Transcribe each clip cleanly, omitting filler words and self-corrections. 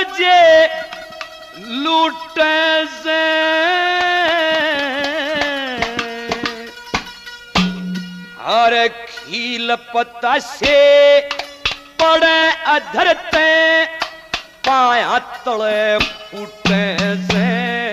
बजे लूटे से हर खील पत्ता से पड़े अधरते पाया तले फूटे से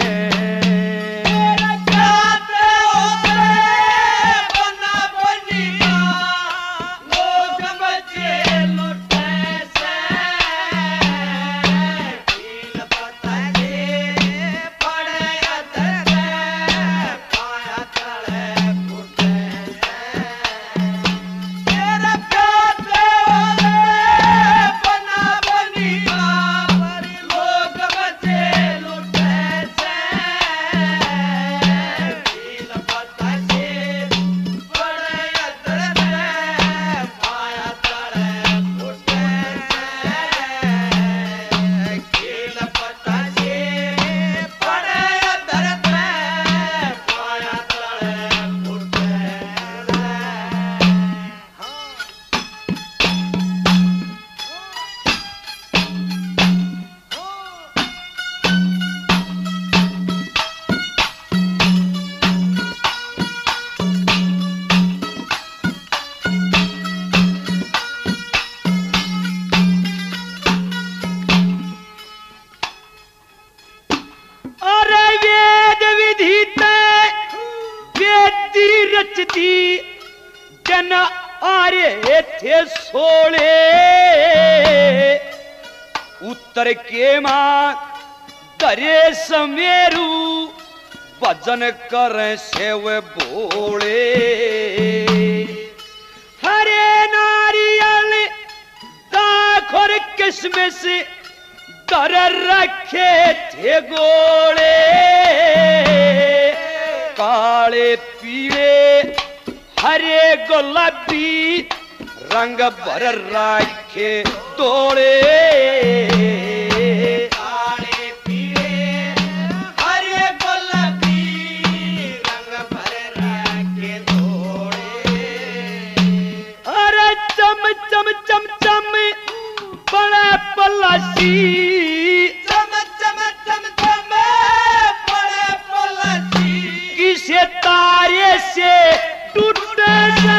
जन आरे थे सोले उत्तर के मां दरे समेरू भजन कर सेव बोले हरे नारियल दाखोर किसमिस दर रखे थे गोले काले पीले हरे गुलाबी रंग भर राखे तोड़े काले पीले हरे गुलाबी रंग भर राखे तोड़े अरे चम चम चम चम बड़े पलासी चम चम चम चम बड़े पलासी किसे तारे से टूटे से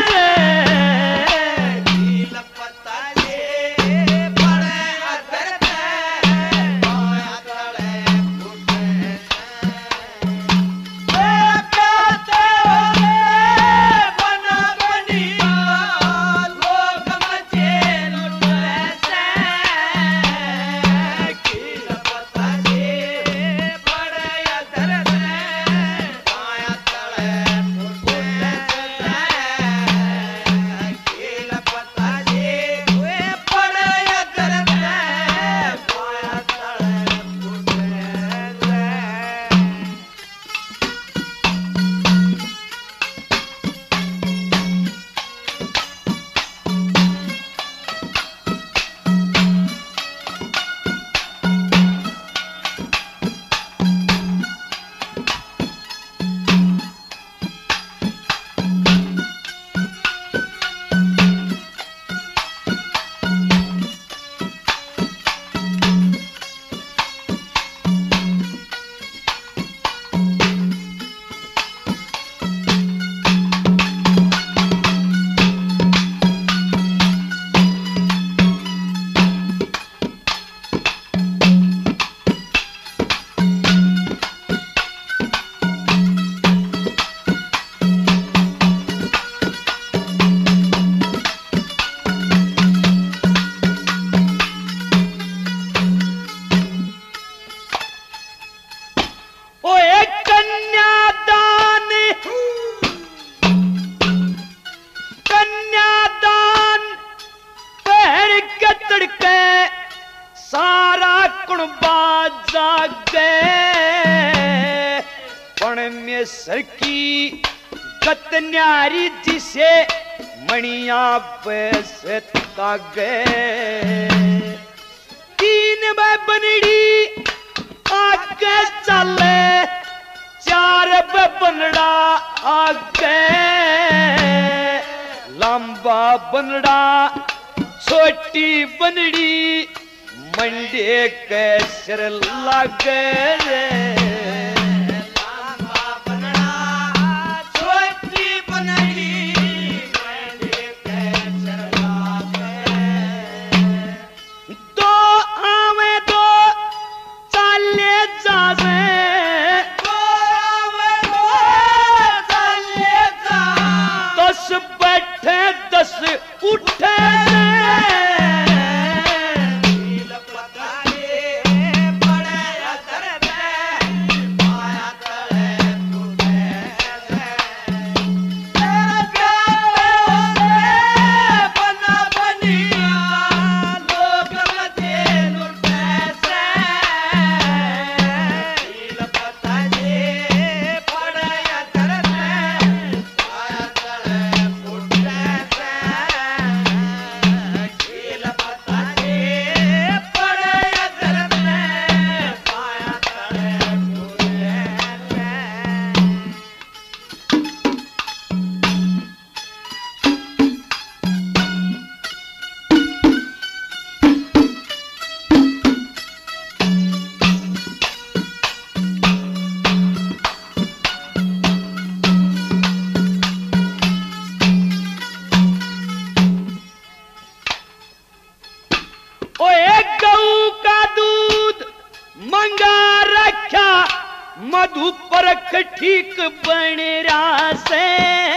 सर की कतन्यारी जिसे मणिया पैसे तागे तीन में बनड़ी आगे चले चार में बनड़ा आगे लंबा बनड़ा छोटी बनड़ी मंडे के सिर लागे रे लांबा बनड़ा छोटी बनड़ी मंडे के सिर लागे दो आवे दो चाले जावे दस बैठे दस उठे मधु परख ठीक बन रहा से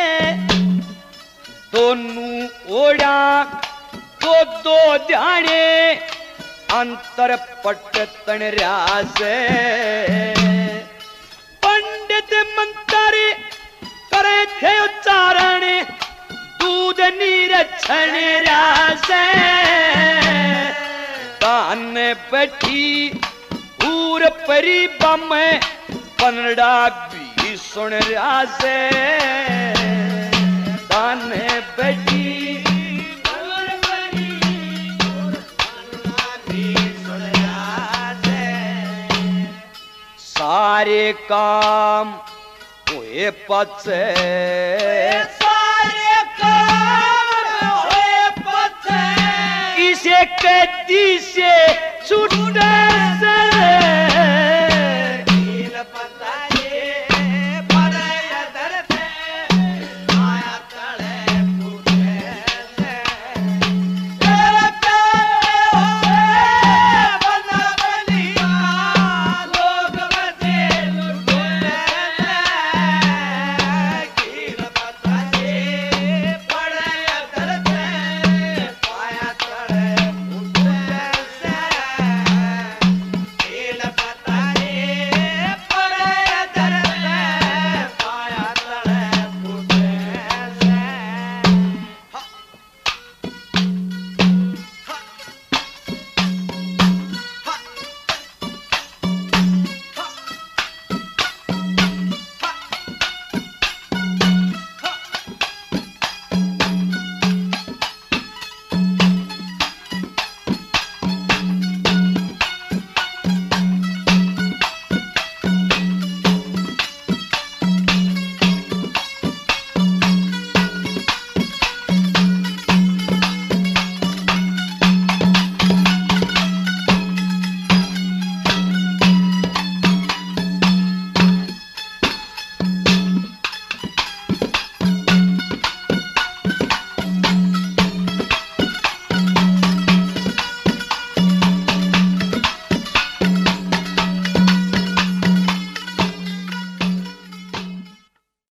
दोनों ओढ़ा दो दो ध्याने अंतर पट तन रहा से पंडित मंत्र करे थे उच्चारण दूध निरक्षण रहा से कान बैठी पूर परी बम पनड़ा भी सुन रहा से ताने बैठी पूर परी पनड़ा भी सुन रहा से सारे काम हुए पचे सारे काम हुए पचे इसे कदी से छूट